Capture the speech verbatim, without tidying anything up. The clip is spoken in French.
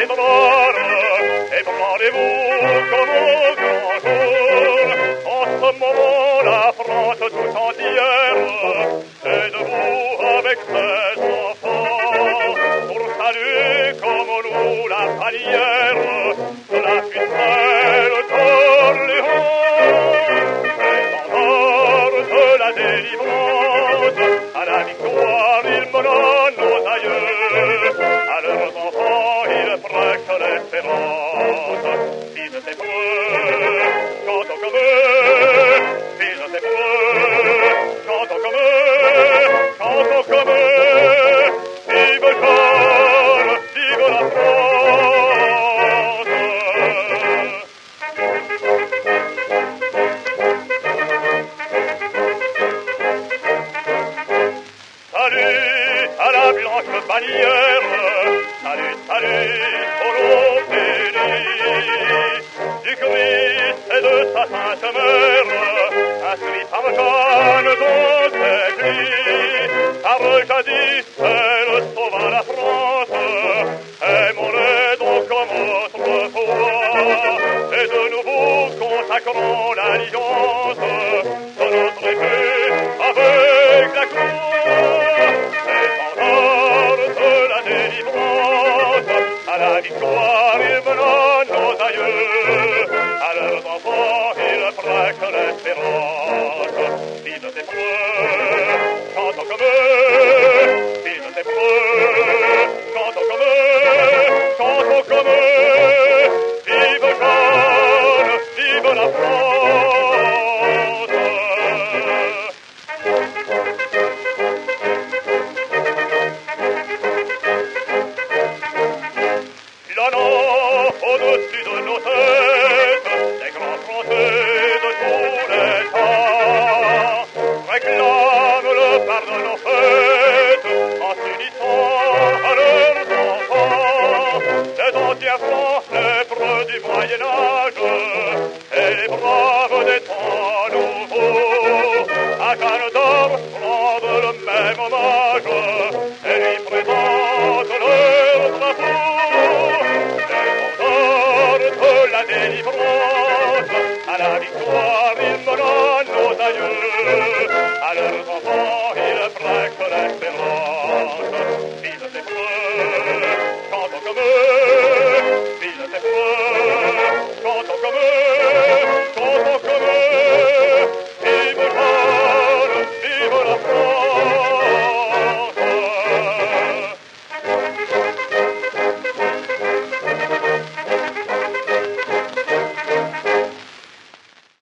les honneurs, ébranlez-vous comme au grand jour. En ce moment, la France tout entière est debout avec ses enfants pour saluer comme nous la bannière de la pucelle d'Orléans. L'étendard de la délivrance, à la victoire ils menant nos aïeux, à leurs enfants ils prêchent l'espérance. Fils de ces preux, chantons comme eux, fils de ces preux, chantons comme eux, chantons comme eux, vive Jeanne, vive la France. Salut à la blanche bannière, salut, salut au long pays, du Christ et de sa sainte mère, inscrit par Jeanne dans cette lit, car jadis elle sauva la France, aimons-les donc comme autrefois, et de nouveau consacrons l'alliance de notre épée avec la croix. À la victoire, ils menant nos aïeux, à leurs enfants, ils prêchent l'espérance. Fils de ces preux, chantons comme eux, fils de ces preux, chantons comme eux, chantons comme eux, vive Jeanne, vive la France. Au-dessus de nos têtes, les grands Français de tous les temps réclament le pardon aux fêtes en s'unissant à leurs enfants. Les anciens Francs, les preux du Moyen-Âge et les braves des temps nouveaux, à Jeanne d'Or rendent le même hommage et lui présentent leur drapeau. La délivrance, à la victoire, ils menant nos aïeux, à leurs enfants,